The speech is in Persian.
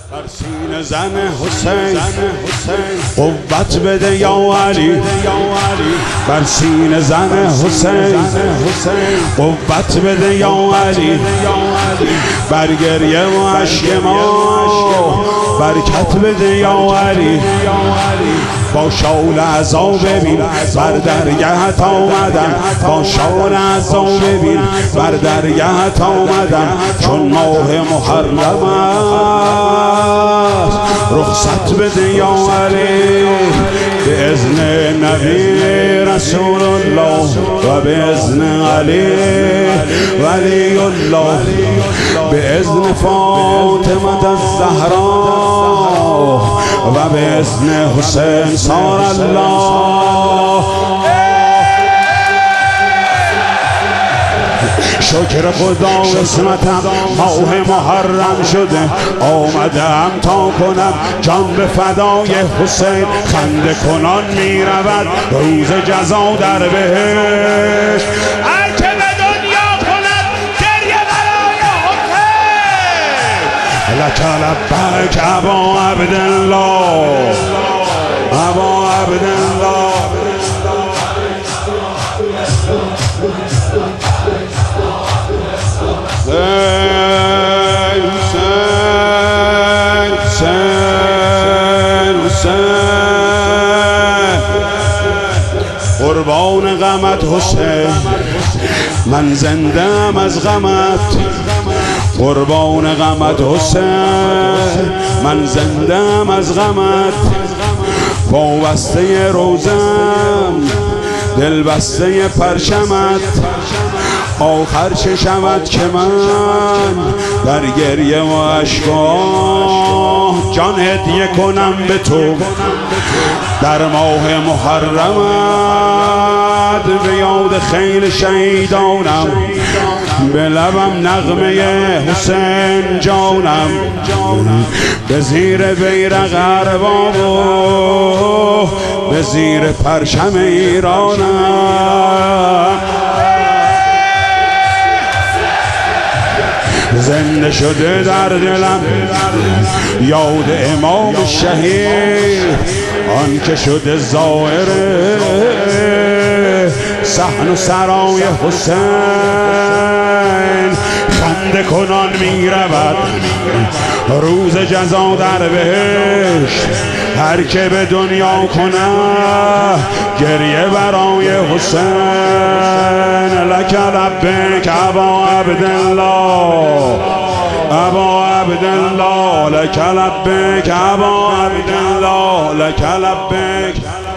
بر سینه زن حسین قوت بده یا علی، بر سینه زن حسین قوت بده یا علی، بر گریه و عشق ما برکت بده یا علی. با شال عزا ببین بر درگهت آمدم، با شال عزا ببین بر درگهت آمدم، چون ماه محرم است رخصت بده یا علی. به اذن نبی رسول الله و به اذن علی ولی الله، به اذن فاطمه الزهرا و به اذن حسین صار الله. شکر خدا قسمتم ماه محرم شده، آمدم تا کنم جان به فدای حسین. خنده کنان می رود روز جزا در بهشت، هر که به دنیا کند گریه برای حسین. لک لبیک ابا عبدالله، ابا عبدالله. قربان غمت حسین، من زنده ام از غمت. قربان غمت حسین، من زنده ام از غمت. وابسته روزم، دل بسته پرچمت. آخر چه شود که من در گریه و اشک‌ها جان هدیه کنم به تو در ماه محرمت. به یاد خیل شهیدانم، به لبم نغمه حسین جانم، به زیر بیرق ارباب و به زیر پرچم ایرانم. زنده شده در دلم یاد امام شهید، آن که شده زائر صحن و سرای حسین. خنده کنان می رود روز جزا در بهشت، هر که به دنیا کنه گریه برای حسین. لک لبیک ابا عبدالله، ابا عبدالله. لک لبیک ابا عبدالله، لک لبیک.